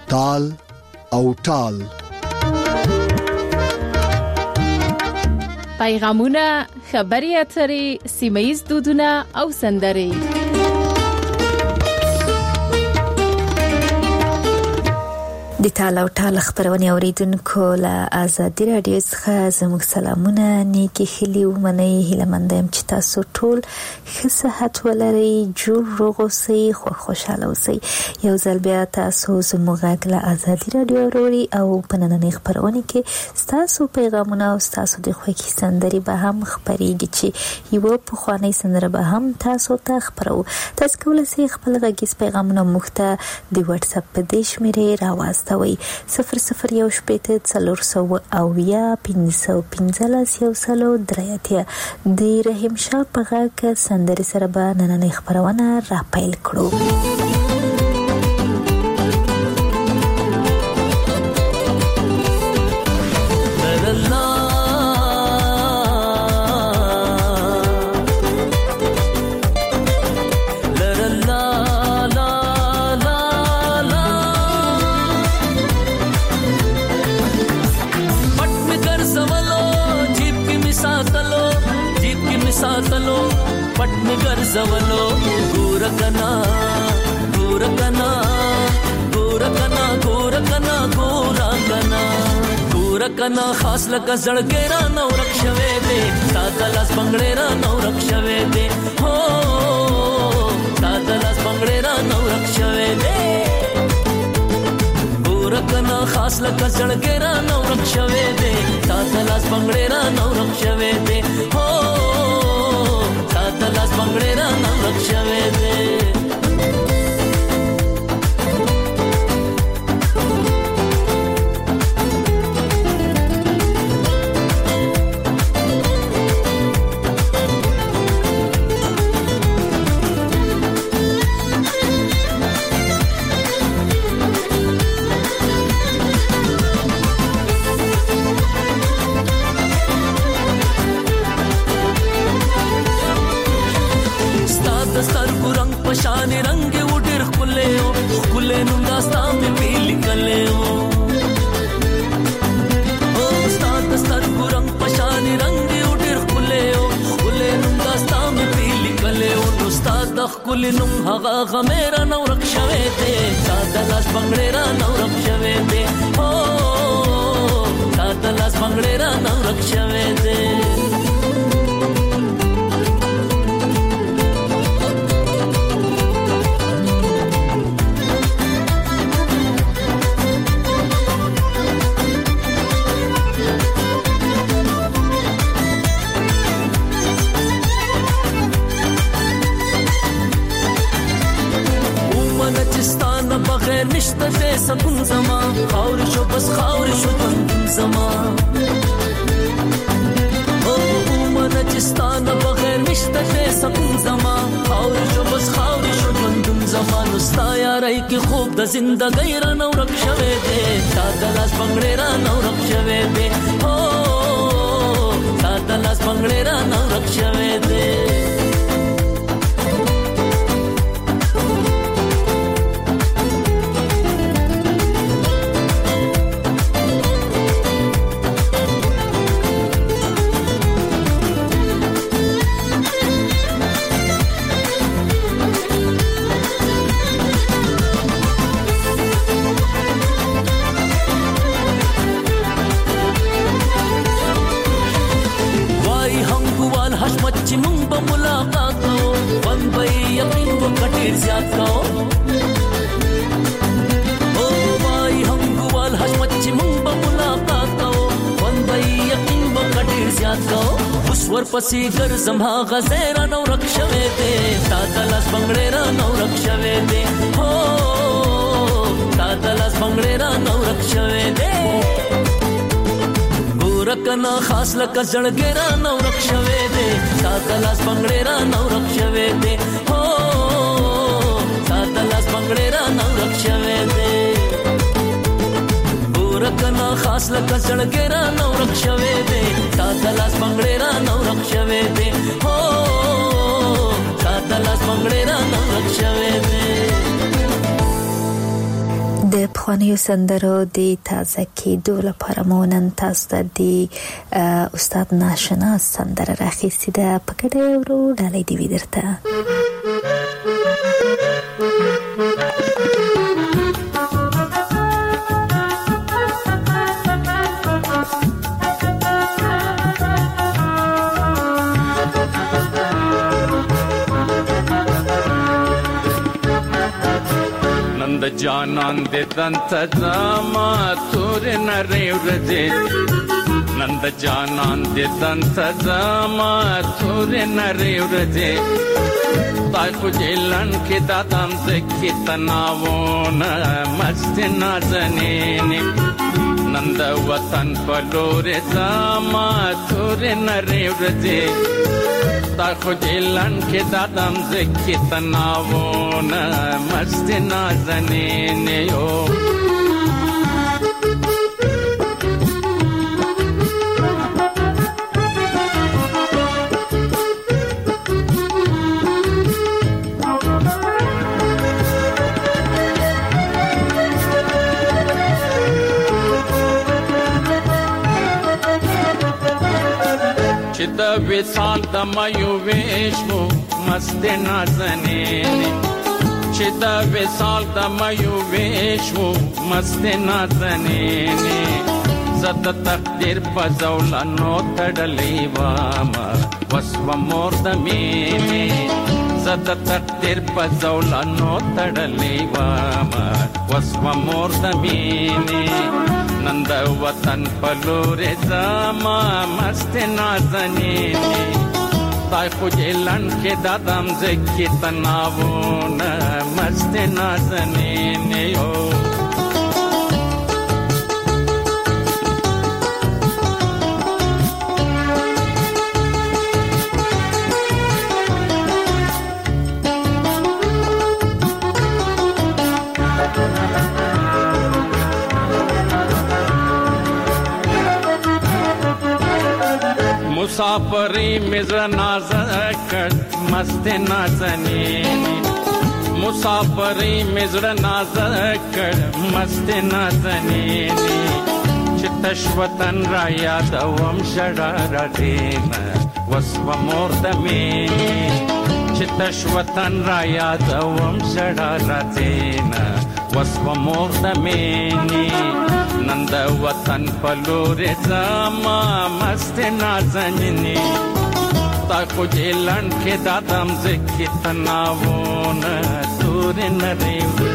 تال او ټال. پیغامونه، خبري اترې، سیمه‌ییز دودونه او سندرې. د تاله او ټاله خبرونه اوریدونکو له آزادي رادیو څخه زموږ سلامونه، نیکی هیلې ومنئ. هیله مند یم چې تاسو ټول ښه صحت ولرئ، جوړ روغ اوسئ، خوشحاله اوسئ. یو ځل بیا تاسو زموږ غږ له آزادي رادیو اورئ او په نننۍ خبرونه کې ستاسو پیغامونه او ستاسو د خوښې سندرې به هم خپرېږي چې یوه پخوانۍ سندره به هم تاسو ته خپرو. تاسو کولی شئ خپل غږیز پیغامونه موږ ته د واتس اپ په دې شمېرې راواستوئ 0018-515-103 د رحیم شاه په غږ سندرې سره به نننۍ خبرونه را پیل کړو. पट में गरजवलो गोरकना गोरकना गोरकना गोरकना गोरकना गोरकना खास लका जळगेरा नौ रक्षवे दे तातलास बंगळेरा नौ रक्षवे दे हो तातलास बंगळेरा नौ रक्षवे दे गोरकना खास लका जळगेरा नौ रक्षवे दे तातलास बंगळेरा नौ रक्षवे दे हो तातलास बंगळेरा नौ रक्षवे दे शान रंग उड़र खुले हो खुले नुंदास्ता में पीली कले हो ओ उस्ताद सर रंग पशान रंग उड़र खुले हो खुले नुंदास्ता में पीली कले हो उस्ताद खुले नुं हगा गमेरा नौ रक्षवे दे तातलास बंगळेरा नौ रक्षवे दे हो तातलास बंगळेरा नौ रक्षवे दे बगैर निश्ता दे सकून जमा खावर शो बस खावर शो बंदून जमा ओ उमनचिस्तान बगैर निश्ता दे सकून जमा खावर शो बस खावर शो बंदून जमा नुस्ता याराई की खूब द जिंदगी रा नौ रक्षवे दे तातलास बंगळेरा नौ रक्षवे दे हो तातलास बंगळेरा नौ रक्षवे दे पसी गर जमा गजेरा नौ रक्षवे दे तातलास बंगळेरा नौ रक्षवे दे हो तातलास बंगळेरा नौ रक्षवे दे गोरकना खास लका जळगेरा नौ रक्षवे दे तातलास बंगळेरा नौ रक्षवे दे हो तातलास बंगळेरा नौ रक्षवे दे गोरकना खास लका जळगेरा नौ रक्षवे दे तातलास बंगळेरा नौ रक्षवे दे हो तातलास बंगळेरा नौ रक्षवे दे د پخوانیو سندرو د تازه کېدو لپاره مو نن تاسو ته د استاد ناشناس سندره راخیستې ده. په ګډه یې ورو ډالۍ دې وي درته. نند جانان دې دنت زما تور نری ورځې نند جانان دې دنت زما تور نری ورځې تای خو جیلن کې دادم زکی تناوونه مست نازنینې نند وطن په لور زما تور نری ورځې تای خو جیلن کې دادم زکی تناوونه مست نازنینې یو چې د وصال د مایو ویشمو مست نازنینې چې د وصال د مایو ویشمو مست نازنینې زد تقدیر په زولانو تړلې واما وسو مور د مینې زد تقدیر په زولانو تړلې واما وسو مور د مینې نند وطن پلور زما مست نازنینې تای خو جیلن کې دادم زکی تناوونه مست نازنینې یو مسافری مزر نازکر مست نازنینی مسافری مزر نازکر مست نازنینی چتش وطن را یادوم شرار دینا وسو مور دمینی چتش وطن را یادوم شرار دینا وسو مور دمینی نند وطن پلور زما مست نازنینی تا خو جیلن کې دادم زکی تناوونه تور نری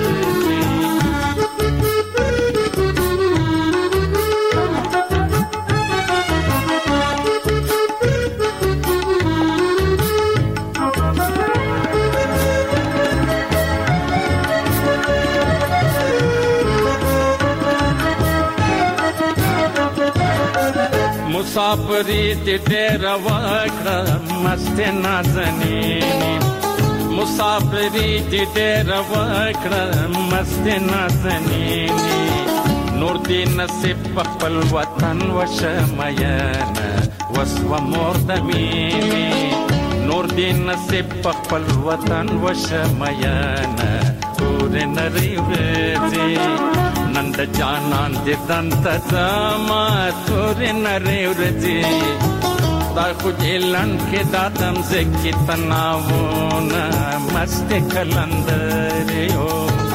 مسافری دې ډېر وکړه مست نازنینې مسافری دې ډېر وکړه مست نازنینې نور دې نصیب په خپل وطن وشمینه وسو مور د مینې نور دې نصیب په خپل وطن وشمینه تور نری ورځې نند جانان دې دنت زما تور نری ورځې تا خو جیلن کې دادم زکی تناوونه مست کلندرې یو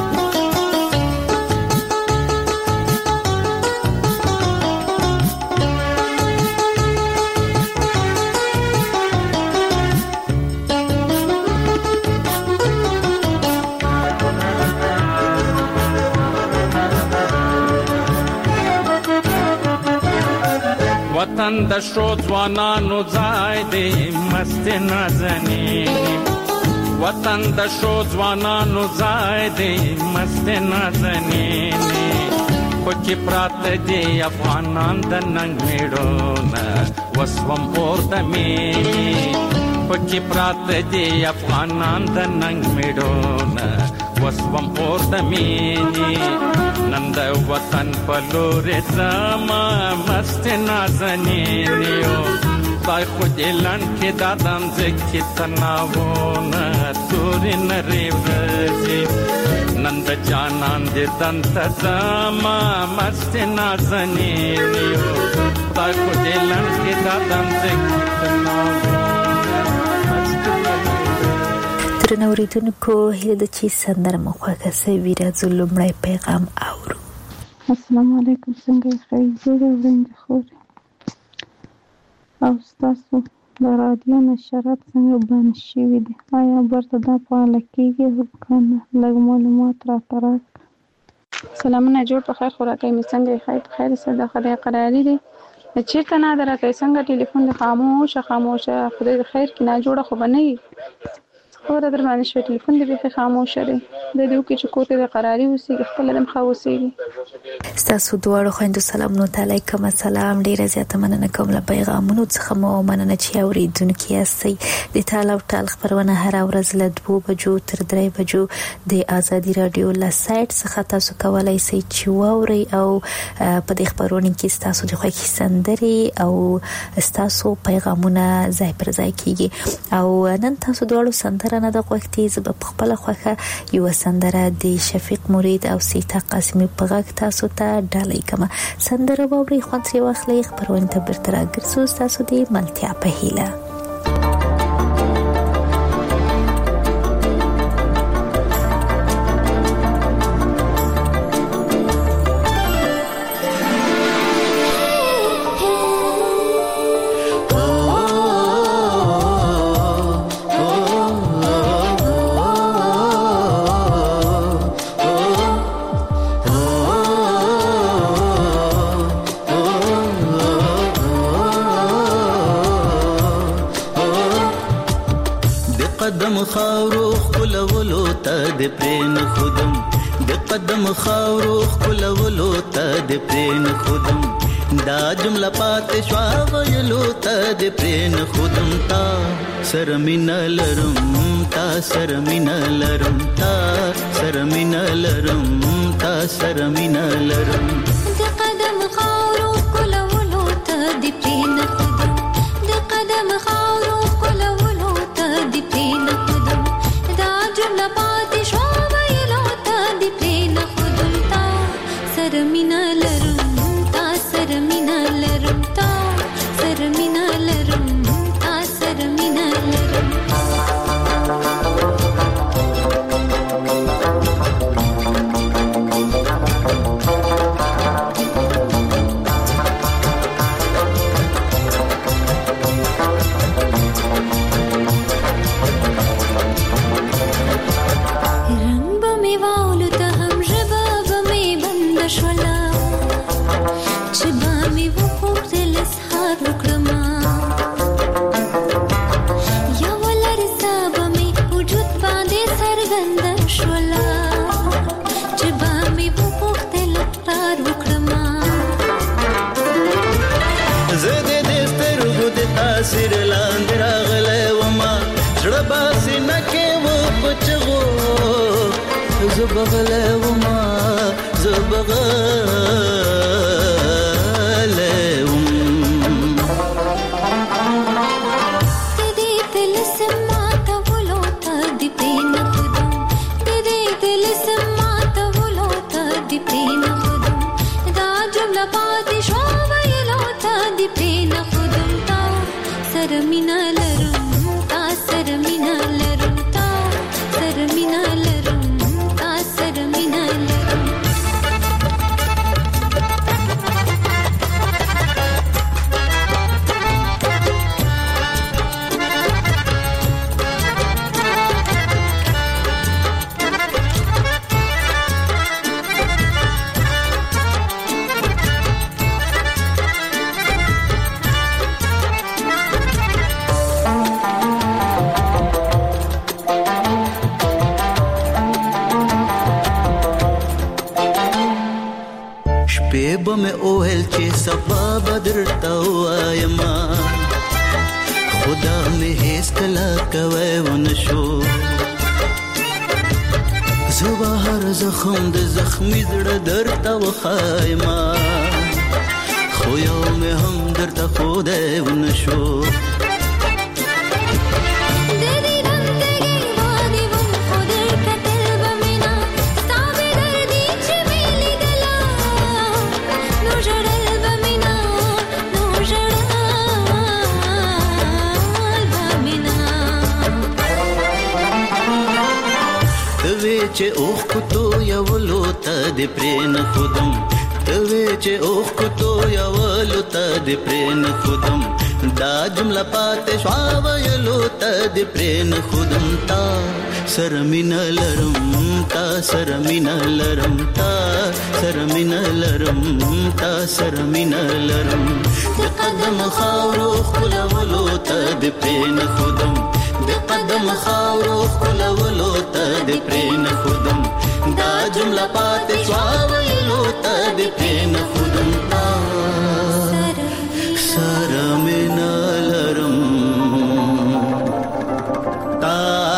وطن د شو ځوانانو ځای دی مست نازنینې وطن د شو ځوانانو ځای دی مست نازنینې خو چې پراته دي افغانان د ننګ میړونه وسوم اور د مینې خو چې پراته دي افغانان د ننګ میړونه وسوم اور د مینې نند وطن پلور زما مست نازنینې تای خو جیلن کې دادم زکی تناوونه تور نری ورځې نند جانان دې دنت زما مست نازنین یو تا کو دې لنډ کې دا دنت ترنوریدونکو هله د چی سندره مخواکه سوي راځو لومړی پیغام اورو. السلام علیکم، څنګه ښه زه وړاندې خور او تاسو د رادیو نشرات څنګه باندې شوي دي؟ آیا برته دا فعاله کیږي کنه؟ لږ معلومات راته راکړه. سلامونه، جوړ په خیر، خوراکي مې څنګه ښه په خیر سره د خدای قراري دي. چیرته نه درکې څنګه ټلیفون د خاموشه خدای د خیر کې نه جوړه خو بنئ خبره در باندې شوی، ټلیفون دې به خاموشه دی د دې کې چې کوته د قراري اوسېږي خپل دم خاوسېږي. تاسو دواړو خويندو سلامونه علیکم. السلام، ډیره زیاته مننه کوم له پیغامونو څخه مو مننه چې اوریدونکو یاستئ. د تعال او ټال خبرونه هر ورځ له 2 بجو تر 3 بجو د ازادي رادیو له سایت څخه تاسو کولای شئ چې واورئ او په دې خبرونه کې تاسو د خوښي سندري او تاسو پیغامونه ځای پر ځای کیږي. او نن تاسو دواړو سندره نه د وختي زب په خپل خوخه یو سندره د شفیق مرید او سیتا قاسمی په غږ تاسو ته ډالۍ کما سندره ووري خوندري واخلې خبرونه ته برتر ګرځو تاسو د ملتیا په هیله. خاورو خلولو ته د پرین خودم د قدم خاورو خلولو ته د پرین خودم دا جمله پات شوا ویلو ته د پرین خودم تا سرمن لرم تا سرمن لرم تا سرمن لرم تا سرمن لرم د قدم خاورو خلولو ته د پرین خودم د قدم خاورو خلولو ته د پرین سرمینه لرم تا سرمینه لرم تا سرمینه لرم تا سرمینه لرم سر لاندې راغلی وما زړه باسي نه کې و پچغو زه بغلی وما زه بغلی وم د دې طلسم ماته ولو ته د پرین خودم د دې طلسم ماته ولو ته د پرین خودم دا جمله پاتې شو ویلو ته د پرین خودم سرمینه لرم تا سرمینه لرم تا سرمینه لرم تا سرمینه لرم بم اوهل چې سبا بدر توايما خدا مې هیڅ کلا کوي ونشو زوا هر زخم د زخمي زړه درته وخایما خو یو مې هم درته خو دې ونشو د دې رنګ دې باندې و خو دې کتل بمینا توی چې اوخ کو تو یولو ته د پرین خودم توی چې اوخ کو تو یولو ته د پرین خودم دا جمله پاتې شوا ویلو ته د پرین خودم تا سرمین لرم تا سرمین لرم تا سرمین لرم تا سرمین لرم د قدم خاورو خلولو ته د پرین خودم د قدم خاورو خلولو ته د پرین خودم دا جمله پاتې شوا ویلو ته د پرین خودم تا سرمین لرم تا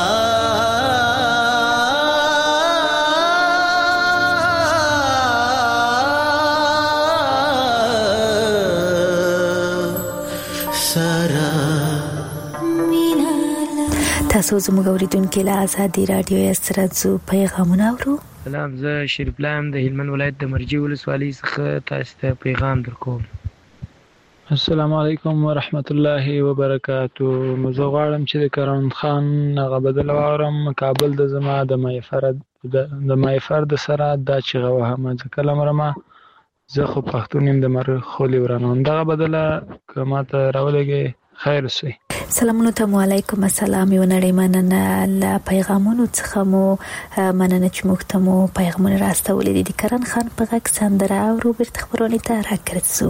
تاسو زموږ اوریدونکو له آزادي رادیو سره څو پیغامونه اورو. سلام، زه شریف لام د هلمند ولایت د مرجی ولسوالۍ څخه تاسو ته پیغام درکوم. السلام علیکم ورحمت الله وبرکاتو. زه غواړم چې د کرن خان هغه بدل واورم کابل د زما د مایفر د سره دا چې غوهم ځکه لمرما زه خو پښتون يم د مر خولي ورانوم دغه بدله کما ته راولېږي خیر سي. سلامونه ته علیکم السلام یو نړۍ مننه له پیغامونو څخه مو مننه چې موږ ته مو پیغامونه راستولې دي. کرن خان په غږ سندره او روبرت خبرونه ته راکړڅو.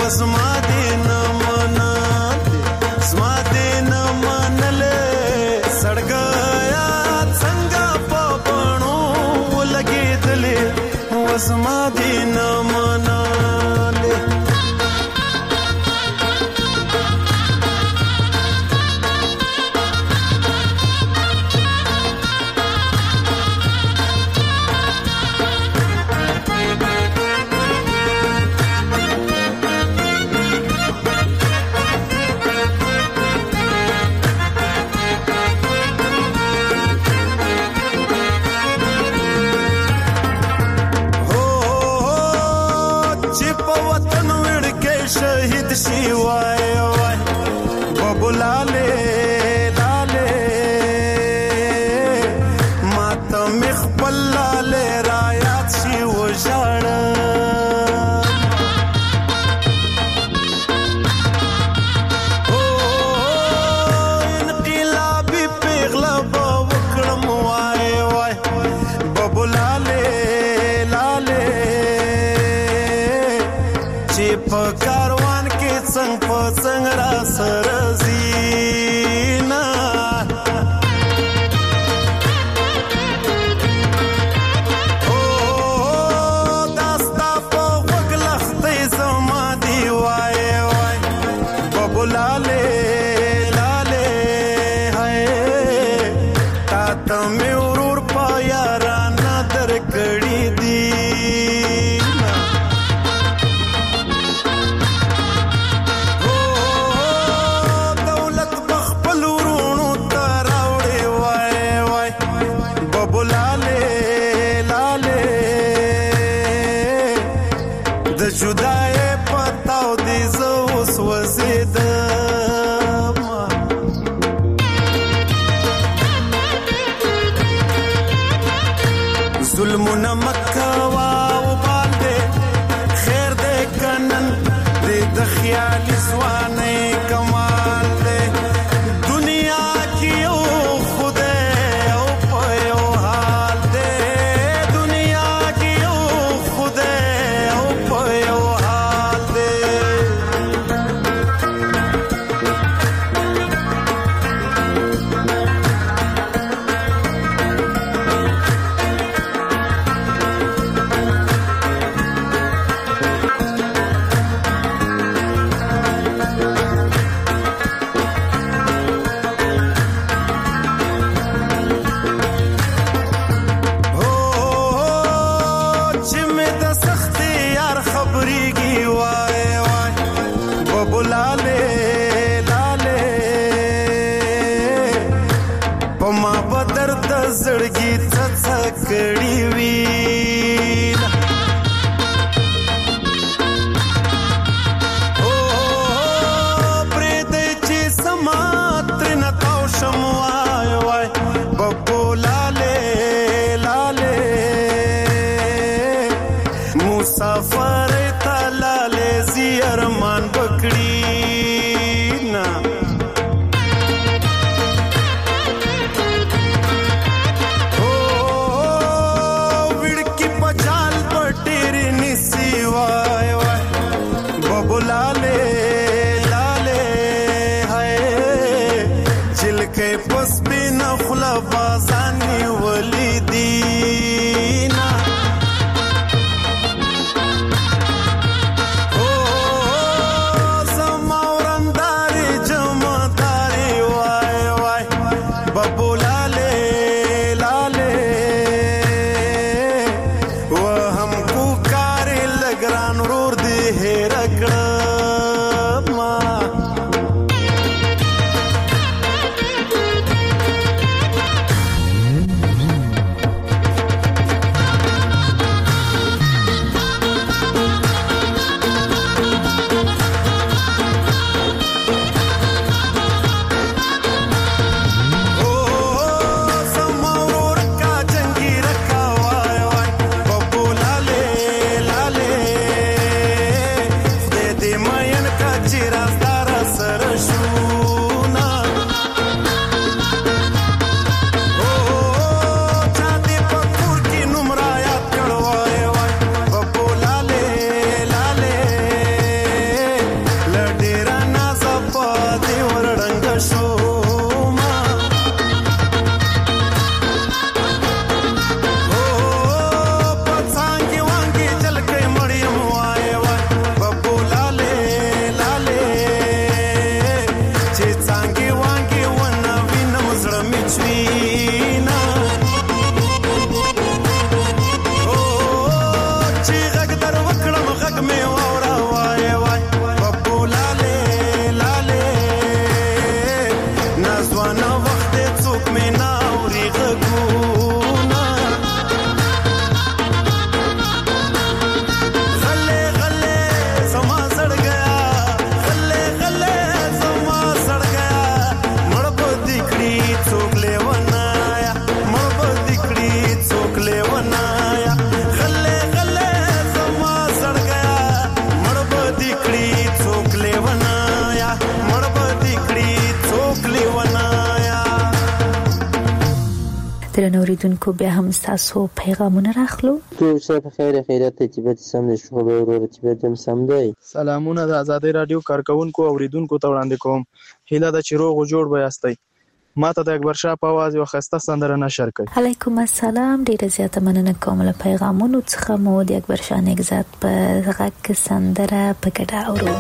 وزما دې نه منلې زما دې نه منلې سړګیا څنګه په بڼو ولګېدلې وزما دې نه منلې شهید شي وای وای بابو لاله لاله ماته مخبل لاله را یاد شي وژړ او انقلابي پیغله وکړم وای وای بابو لاله لاله چې په کاروان کې څنګ په څنګ را سره زینا او داستا په وګ لختې زما دی وای وای بابو لاله لاله هاي تا ته مې ورور په یارانه درکړې دي جدای پتاو دی زوس وزیدم ظلمنا مکوا و بالده خیر ده کنن ده خیال زوانه کمال ده دنیا کی او خوده او پیو حال ده دنیا کی او خوده او پیو حال ده زړګي څڅ کړي وي او پرې دې چې سماتر نه تاو شم وای وای بابو لاله لاله مسافر ته لاله زیرمان بکړي نا लाले लाले हाय चिलके पस भी नखला बाजानी वली दीना ओ समावरंदारी जमदारी वाय वाय बबू लाले लाले वो हमको कारी लगरान रोर दे है रगड़ा درنو اوریدونکو بیا هم تاسو پیغامونه راخلو. ټول څه په خیر خیرات ته چې به سم دي شو به ورور چې به سم دی. سلامونه د آزادۍ رادیو کارکونکو اوریدونکو ته وړاندې کوم. هیله ده چې روغ او جوړ به یاستئ. ما ته د اکبر شاه په आवाज یو خسته سندره نشر کړي. علیکم السلام، ډیره زیاته مننه کوم له پیغامونو څخه. مو د اکبر شاه نگزات په غږ سندره په ګډه اورو.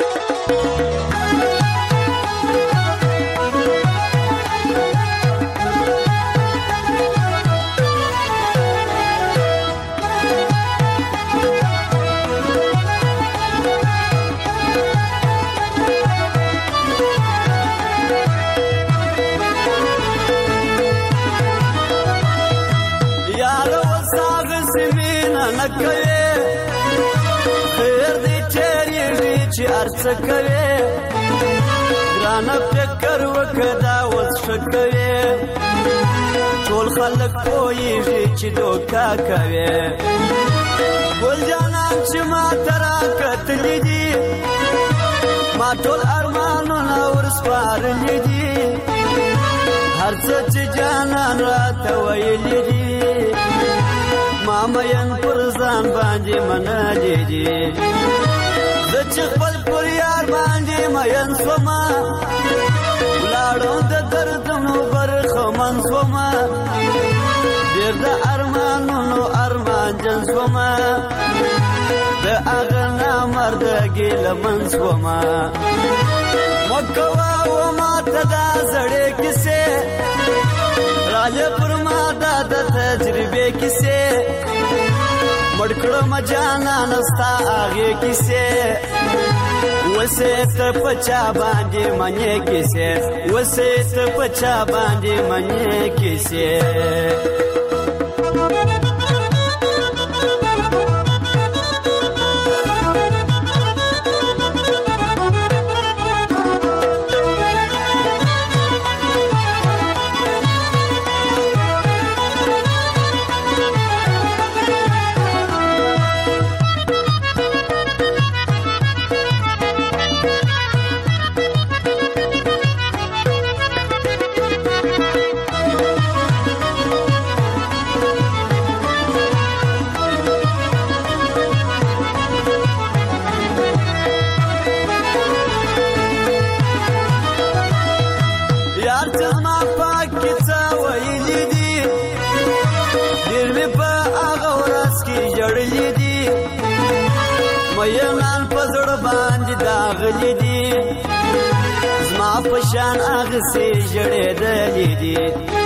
خیر دی چیرې چې ارڅ کوي ګرانه فکر وکړه اوس شکوي ټول خلک پوهیږي چې دوکا کوي ګل جانان چې ما ترا کتلې دي ما ټول ارمانونه ورسپارلې دي هر څه چې جانان راته ویلې دي مامین پر ځان باندې منلې دي زه چې خپل پر یار باندې مین سوما ولاړو د دردونو برخمن سوما ډېر د ارمانونو ارمان جن سوما د هغه نامردګي لمن سوما مکوا و ما ته دا زړې کیسې راځه پر ما دا د تجربې کیسې مړکړه مجانا نستا هغه کیسې وسه ته پچا باندې منې کیسې وسه ته پچا باندې منې کیسې پشان هغه سي جړېدلې دي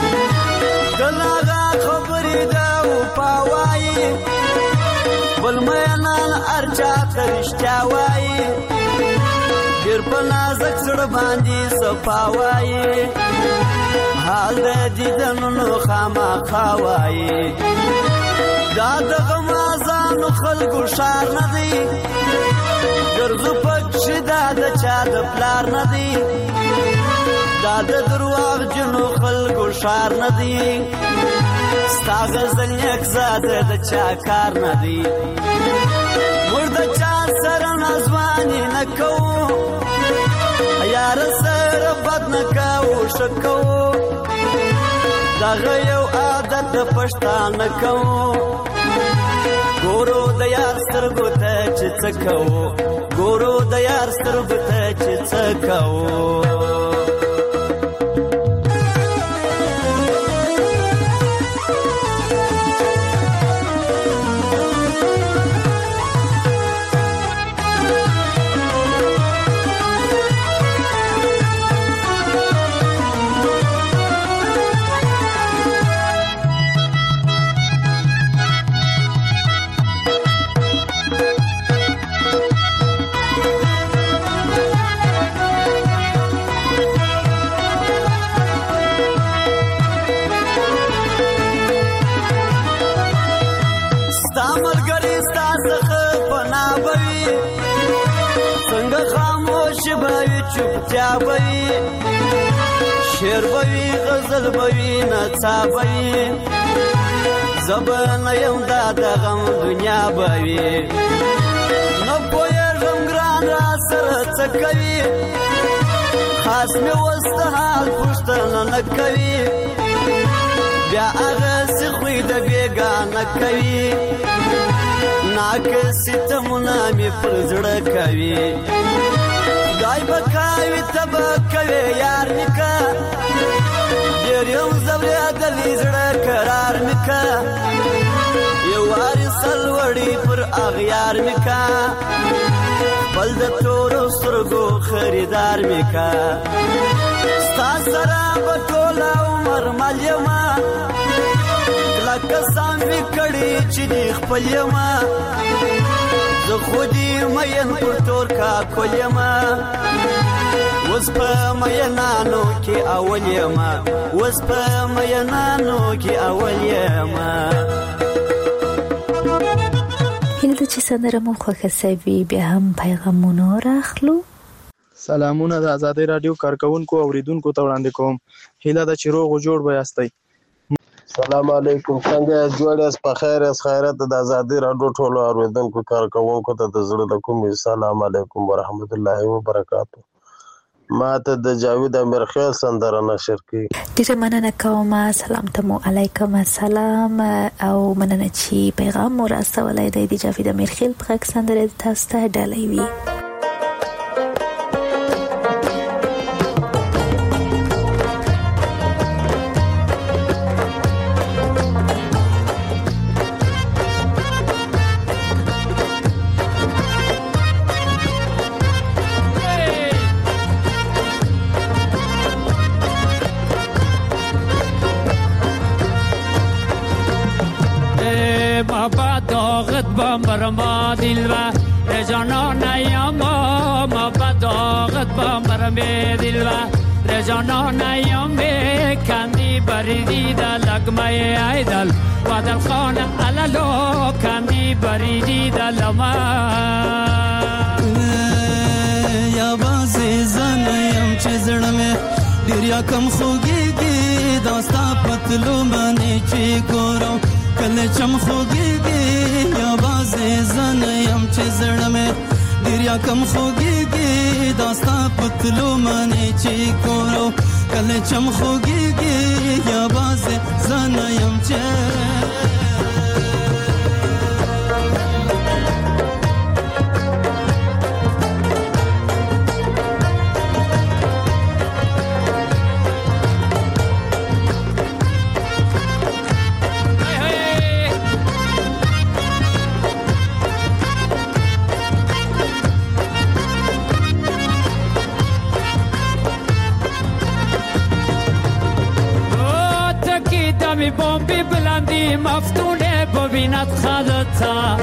دلغه خبرې دا و پاوای بل مېنان ارچا ترشتیا وای ډېر په نازک سړ باندې صفاوای حال دې دنو خامہ خاوای دا دغه مازانو خلکو شار نه دی ګرځو پکښ دا د چا د پلار نه دی دا د درواغ جنو خلکو شار نه دی ستا غزل یک زاده د چا کار نه دی موږ د چا سره نازواني نه کوو یار سره بد نه کوو ښه کوو دغه یو عادت د پښتانه کوو ګورو د یار سترګو ته چې څه کوو ګورو د یار سترګو ته چې څه کوو چوپتیا بوي شعر بوي غزل بوي نڅا بوي زبان یم دا د غم دنیا بوي نو پوهېږم ګران را سره څه کوي خاص مې اوس د حال پوښتنه نه کوي بیا هغه څه خوی د بېګانه کوي ناکسي تمونه مې پر زړه کوي خدای به کوي ته به کوې یار مې که ډېر یم ځورېدلی زړه قرار مې که یو وارې سلوړي پر اغیار مې که خپل د تورو سترګو خریدار مې که ستا سره به ټوله عمر مل یمه کلکه سام مې کړي چې دې خپل یمه زه خو دې مین پر تور کاکل یمه اوس په مینانو کې اول یمه اوس په مینانو کې اول یمه هیله ده چې سندره مو خوښه سوي بیا هم پیغامونه راخلو. سلامونه د ازادۍ رادیو کارکونکو اوریدونکو ته وړاندې کوم. هیله ده چې روغ او جوړ به یاستئ. سلام علیکم، څنګه یاست؟ جوړ یاست؟ په خیر یاست؟ خیرات د ازادۍ رادیو ټولو اوریدونکو کارکونکو ته د زړه له کومې سلام علیکم ورحمت الله وبرکاتو. ما ته د جاوید امیرخیل سندره نشر کړي. ډیره مننه کوم. سلام ته مو علیکم السلام او مننه چې پیغام مو راستولی دی. د جاوید امیرخیل په غږ سندره تاسو ته ډالۍ وي. برما دلوا رجانان یاما ما بداغت با مرمه دلوا رجانان یاما کندی بریدی دا لگمه ایدل وادل خان علالو کندی بریدی دا لما یا بازی زن یم چه زڑمه دیر کم خوگیگی داستا پتلو منی چی گورو کل چم خوگیگی یا بازی زن یم چه زڑمه دیر کم خوگیگی داستا پتلو منی چی گورو کل چم خوگیگی یا بازی زن یم چه می بومبی بلندی مفتونه ببیند خدتا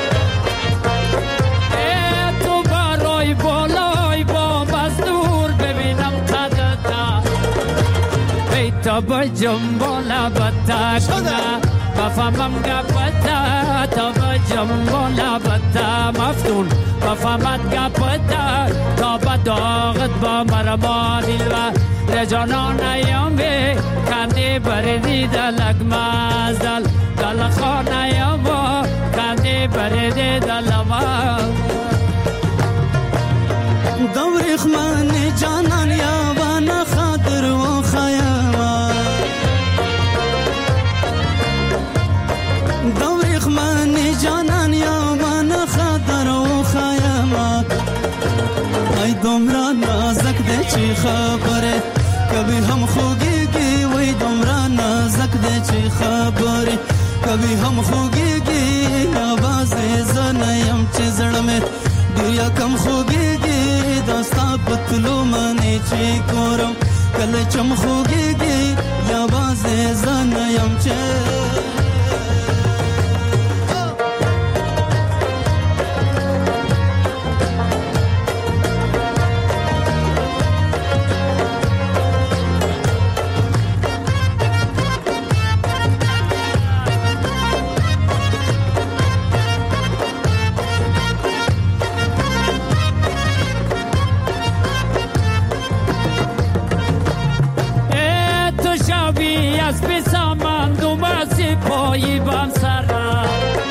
تو برای بالای بوم از دور ببینم خدتا ای تا بجم بالا بتا بفهمم گپتا تا بجم بالا بتا مفتون بفهمت گپتا تا بداغت با مرما دلوا رجانان ایامه کندی بردی دلگ مازدل دل خان ایاما کندی بردی دل ما دوری خمان جانان یابان خاطر و خیاما دوری خمان جانان یابان خاطر و خیاما ای دمرا نازک ده چی خبره کبھی ہم خوگی گی وہی دمرا نازک دے چی خبری کبھی ہم خوگی گی آواز زنیم چی زڑ میں دیا کم خوگی گی داستا پتلو منی چی کورم کل چم خوگی گی آواز زنیم چی پایی بام سرا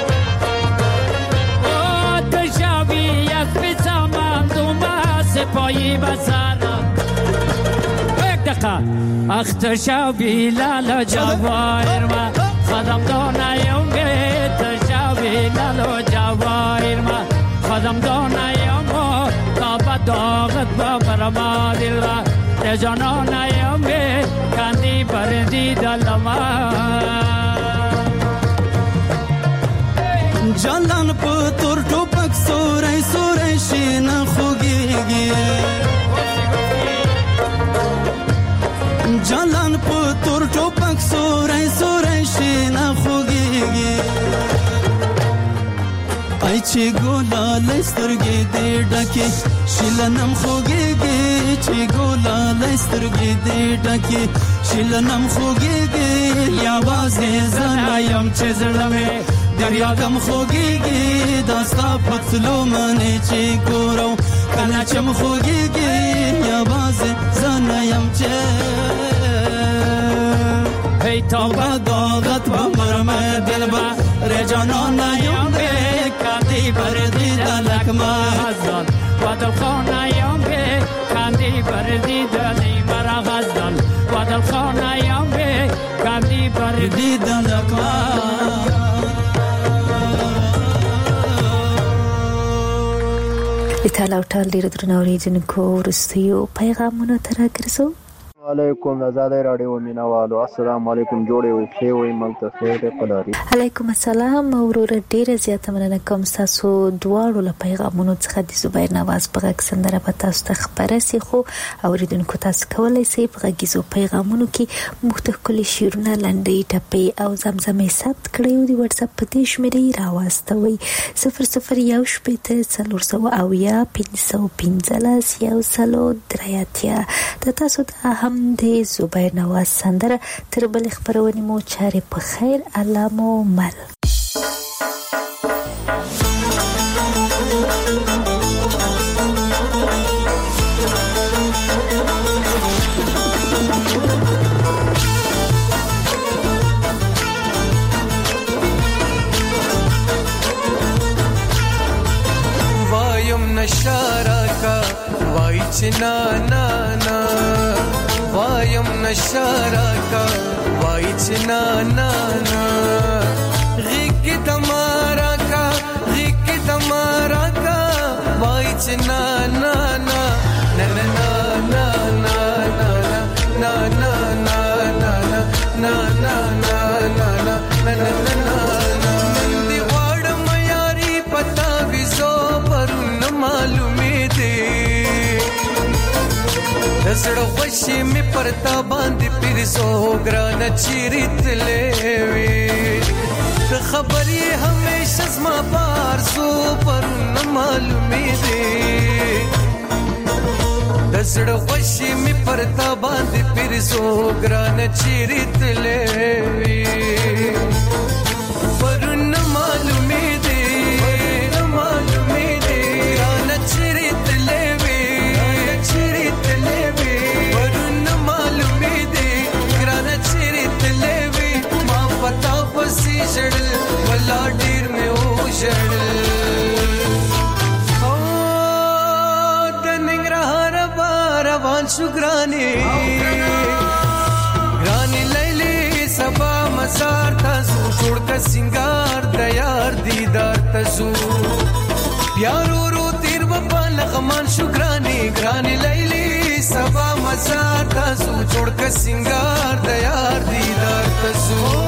او تشاوی از بیسامم دوما سپایی بسرا یک دقیقه اختشا بلال جواهر ما خدم دانایم اختشا بلال جواهر ما خدم دانایم کعبه داغت ببرما دل را رجانانایم کاندی بردی دلما جلان په تور ټوپک سورې سورې شین خوږيږي جلان په تور ټوپک سورې سورې شین خوږيږي پای چې ګولا لسترګې دې ډکه شلنم خوږيږي چې ګولا لسترګې دې ډکه شلنم خوږيږي یا وازه زنایم چې زړمه دریا کم خوږيږي داستا پتلو منه چې ګورو کله چم خوږيږي یا باز زنایم چې هی توبه داغت بمرمه دلبا رجانان یم به کاندی بردی دلک مازدان وادل خانه یم به کاندی بردی دلی مرا غزدان وادل خانه یم به کاندی بردی دلک لټاله او ټال ډېر درنو اوریدونکو وروستیو پیغامونو ته راګرځو. علیکم آزادی رادیو مینوالو السلام علیکم جوړې وي ښې وي ملته خیر قلاري علیکم السلام ورور ډیره زیاته مننه کوم تاسو دواړو له پیغامونو څخه د زبیر نواز په غږ سندره په تاسو ته خبره سي خو اوریدونکو تاسو کولای شئ په غږیزو پیغامونو کې مختلف شعرونه لنډۍ ټپې او زمزمې ثبت کړئ او د واتس اپ په دې شمیرې راواستوئ 00 شپېته 400 515 103 د تاسو د هم د زبیر نواز سندره تر بل خبرونې مو چارې په خیر الله مو مل وایم نشارا کا وای چنا نا نا وایم نشارا کا وای چنا نا نا غیق تمارا کا غیق تمارا کا وای چنا نا نا نا نا نا نا نا نا نا نا نا نا نا نا نا دی واړ میاري پتا وزو پر نه معلومې دي زړه خوشي می پرتا باندې پیرسو ګران چیرت لوي ته خبري همیشه زما بار سو پر نه معلومې دي زړه خوشي می پرتا باندې پیرسو ګران چیرت لوي پر نه معلومې دي نه معلومې دي ګران چیرت لوي چیرت لوي جړل ولا ډیر مې او جړل او د ننګرهار روان شو ګراني ګراني لیلی سبا مزار تاسو جوړ کا سنگار د یار دیدار تاسو پیارو رو تیر په لغمان شو ګراني ګراني لیلی سبا مزار تاسو جوړ کا سنگار د یار دیدار تاسو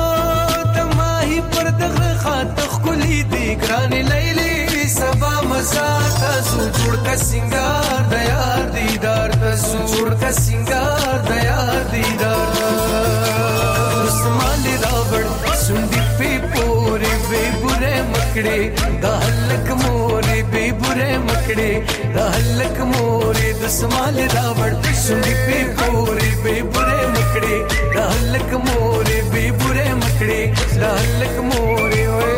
پر دغه خاطر خولي دي ګراني لیلی سبا مزار تاسو جوړ کا سنگار د یار دیدار تاسو جوړ کا سنگار د یار دیدار اسمان راوړ سندي په پورې به بره مکړې د هلک مورې به بره مکړې د هلک مورې د اسمان راوړ سندي په پورې به بره مکړې د هلک مورې به بره مکړې د هلک مورې وې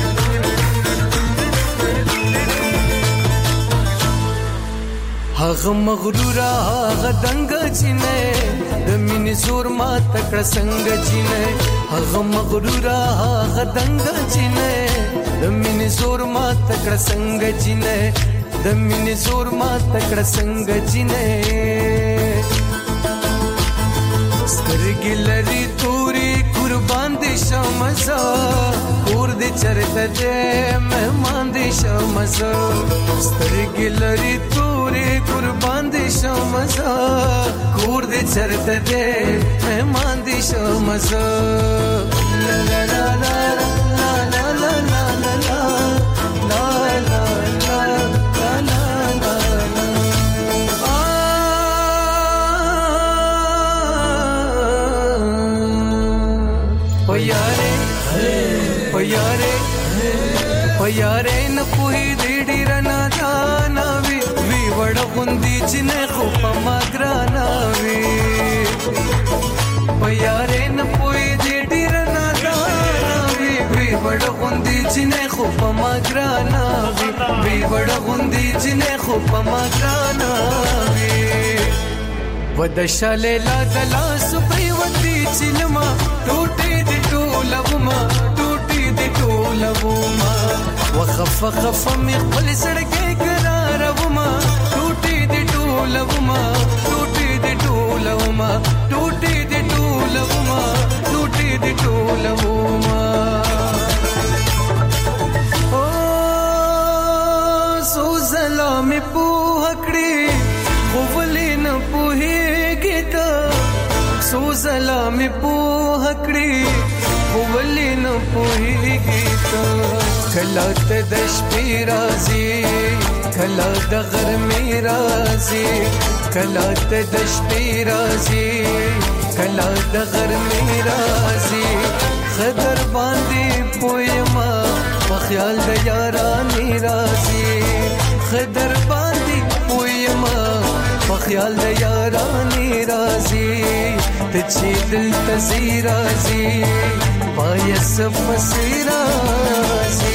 هغه مغرور هغه دنګ چینه د مینې زور ما تکړه څنګه چینه هغه مغرور هغه دنګ چینه د مینې زور ما تکړه څنګه چینه د مینې زور ما تکړه څنګه چینه سترګې لري توري قربان دي شمزه کور دې چرته دې مهمان دي شمزه سترګې لري توري قربان دي شمزه کور دې چرته دې مهمان دي شمزه لا لا لا لا لا لا لا لا لا لا لا یاره نه پوهې دې ډېره نادانه وي وی وړه غوندې چې نه خو په ما ګرانه وي یاره نه پوهې دې ډېره نادانه وي وی وړه غوندې چې نه خو په ما ګرانه وي وی وړه غوندې چې نه خو په ما ګرانه وي ودشه لیلا د لاس پریوتې چې لما ټوټې دې ټولوما ټوټې دې ټولوما وخف خف می خپل سړکې قراروما ټوټې دې ټولوما ټوټې دې ټولوما ټوټې دې ټولوما ټوټې دې ټولوما او سو سلام په هکړې خو ولې نه پوهېږې ته سو سلام په هکړې خو ولې نه پوهېږې ته کله ته د شپې راځې کله د غرمې راځې کله ته د شپې راځې کله د غرمې راځې خدر باندې پوهېما په خیال د یارانې راځې خدر باندې پوهېما په خیال د یارانې راځې ته چې دلته زی راځې پایس پسې راځې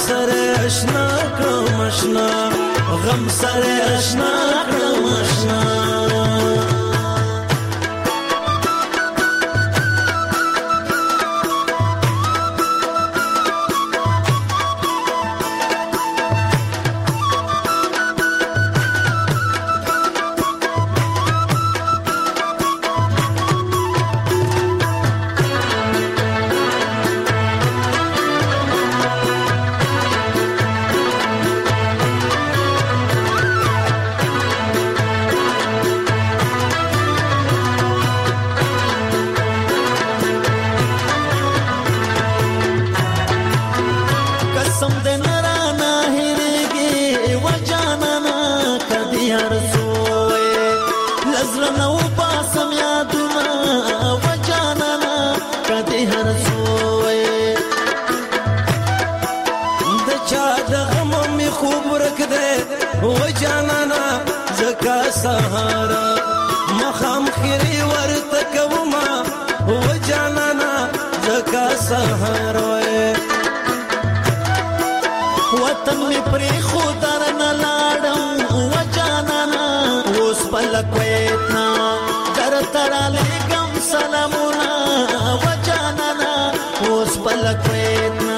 سره اشنا کړم اشنا غم سره اشنا کړم اشنا سهارا مخام خيري ورتكوما وجانانا زكا سهارا وطن می پری خودر نلاړم وجانانا اوس پلکویتنا در تراله ګم سلامونه وجانانا اوس پلکویتنا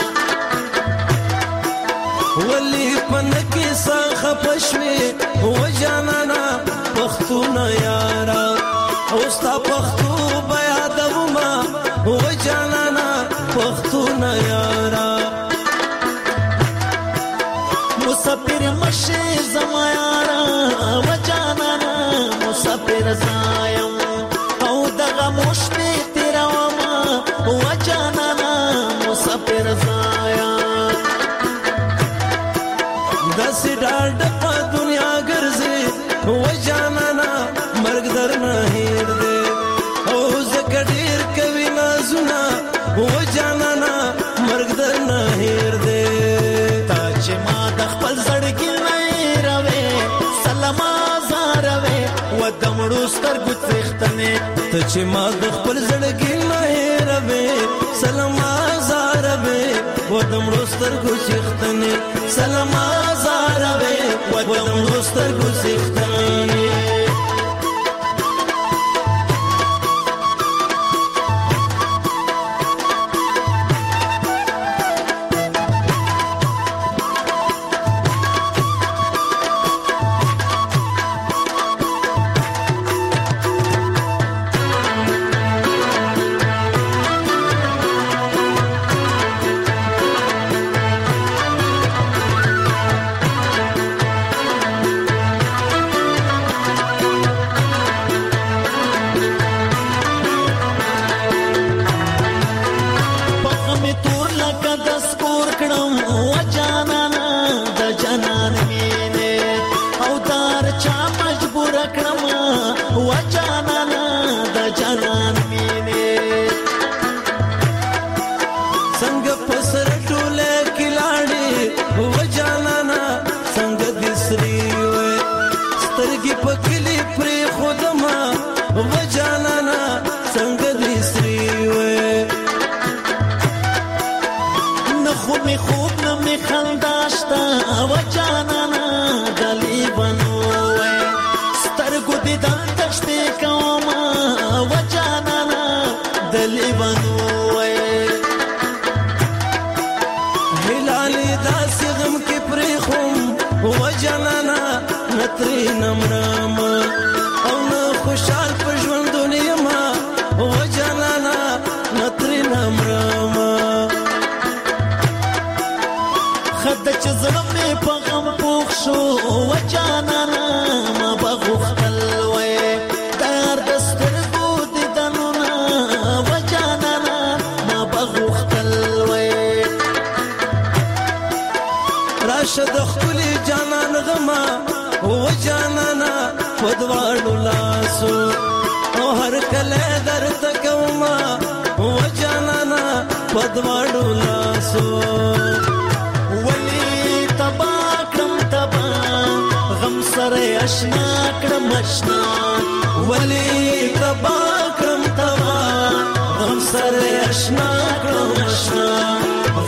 ولی پنکی سخ پښوی وجانانا پختونه یارا اوستا پختو بیا دوما وجانانا پختونه یارا مسافر مشه زما یارا وجانانا مسافر زایم او دغه مشته تیروما وجانانا مسافر زایم داسې ډاډ په دنیا ګرځي وجانانا مرګ درنه هیر دی او زکه ډیر کوي نازونه وجانانا مرګ درنه هیر دی تا چې ما د خپل زړګي نه راوي سلام زاروي و دمړو سترګو څښتنه ته چې ما د خپل زړګي نه راوي سلام زاروي و دمړو سترګو څښتنه سلام زاروي و دمړو سترګو څښتنه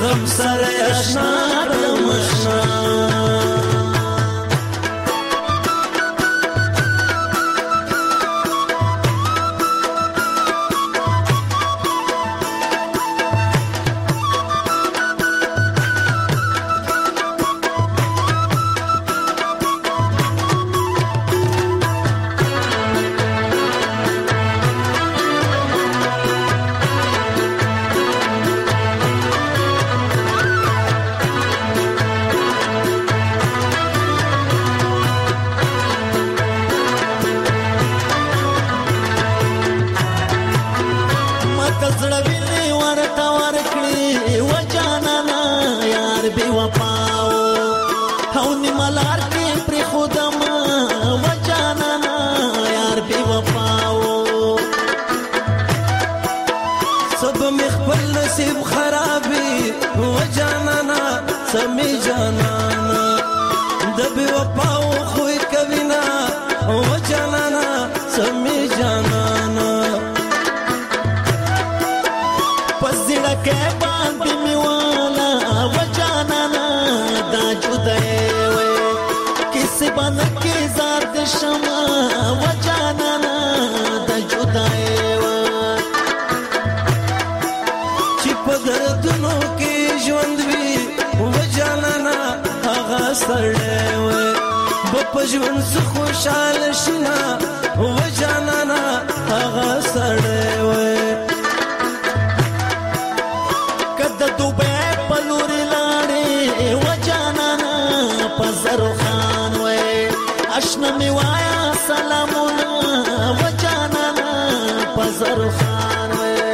رب سره آشنا کړم آشنا سمي جانانا دبي وپاو خوي کوينا او جانانا سمي جانانا پزړه کې باندې میوالا و جانانا دا جدای وې کیسه باندې کې ذات شمع و جانانا دا جدای وې چې په دردونو کې ژوند وي وجانانا هغه سړی وې په ژوند څه خوشاله شینا وجانانا هغه سړی وې کده دوبه په لوري لاړې وجانانا په زرو خان وې آشنا می وایا سلامونه وجانانا په زرو خان وې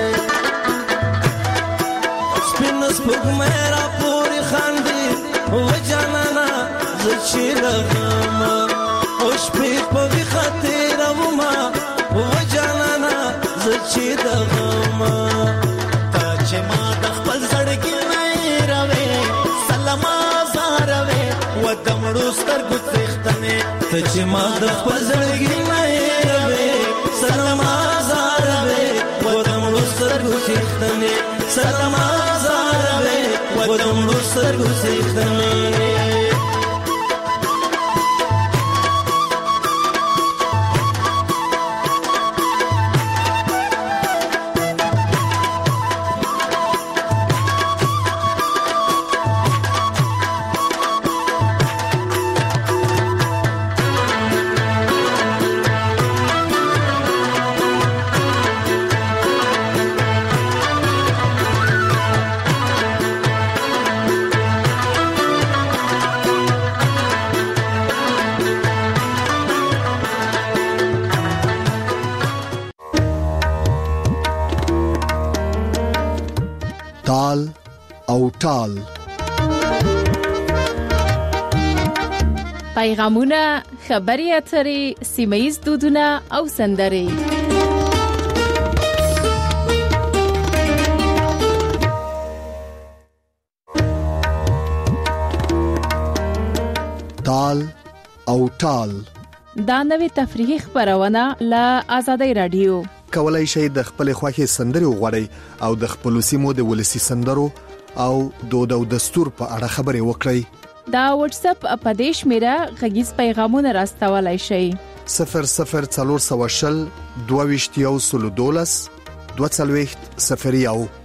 سپین سپوږمۍ را پورې خاندي وجانانا زچې لغما اوش په په خاطر وما وجانانا زچې لغما تا چې ما د خپل زړګي نه راوي سلام زاروي و دمړو سترګو تختنه ته چې ما د خپل زړګي نه راوي سلام زاروي و دمړو سترګو تختنه سلام زاروي و دمړو سترګو تختنه تال او ټال پیغامونه خبري اترې سیمه‌یز دودونه او سندرې تال او ټال دا نوې تفریحي خبرونه له آزادۍ رادیو کولای شئ د خپل خوښي سندري وغوړئ او د خپل سیمو د ولسی سندرو او دود او دستور په اړه خبري وکړئ دا واتس اپ اپدیش میرا غږیز پیغامونه راستولای شئ 0040 22 20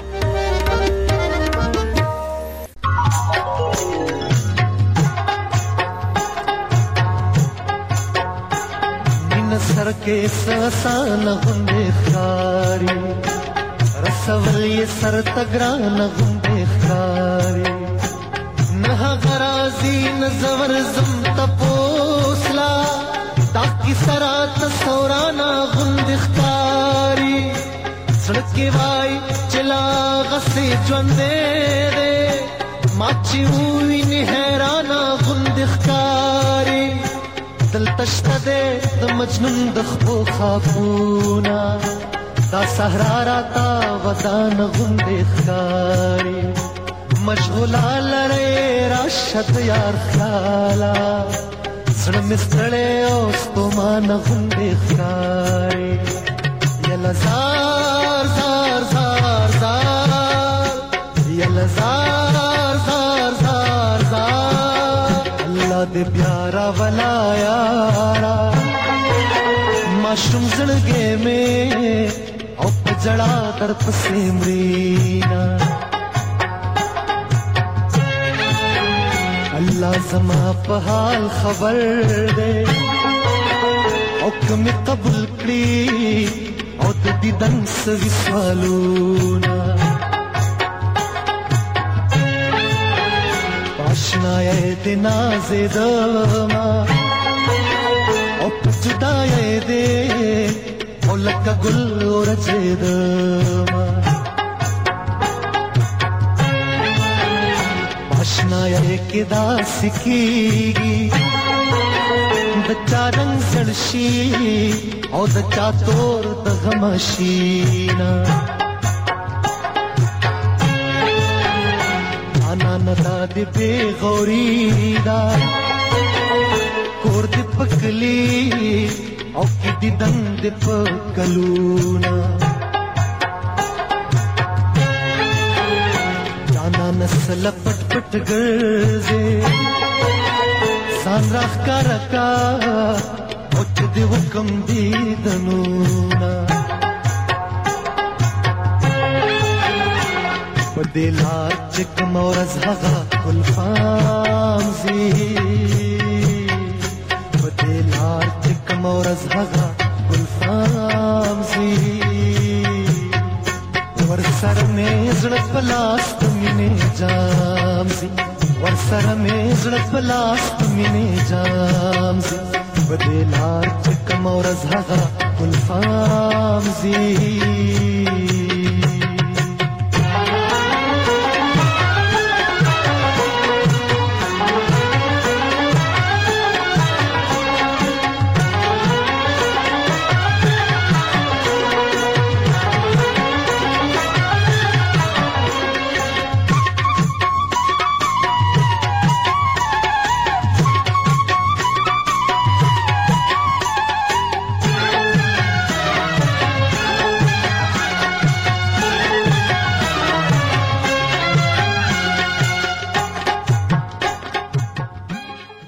سر کې سسان غوندې خاري رسول یې سر تګران غوندې خاري نه غرازي نزور زم تپوسلا تاکي سرات سورانا غوندې خاري سړکې وای چلا غسي ژوندې دې ماچي وې نه حیرانا غوندې خاري دل تشته ده د مجنون د خپو خاپونا دا صحرا راتا ودان غوندې ښکاري مشغوله لرې راشد یار خیاله زړه مې ستړی او ستومان غوندې ښکاري یله زار زار زار زار یله زار دې بیا راولا یارا ماشوم زړګې مې او په جړا در پسې مرینا الله زما په حال خبر دې او کوم قبول کړی او د دیدن سوي سوالونه آشنای دې نازېدما او په جدای دې او لکه ګل ورځېدما آشنای کې داسې کېږي د چا رنګ سړ شي او د چا تور د غم شينا انا ندا دې بې غوري دا کور دې پکلی او کې دې دند پکلونا جانا نسل پټ پټ ګرځي سان راخ کرکا او چې دې حکم دې دنونا بدلار چک مورز هغه ګلفام زی بدلار چک مورز هغه ګلفام زی ور سر مې زړه پلاست مینه جام زی ور سر مې زړه پلاست مینه جام زی بدلار چک مورز هغه ګلفام زی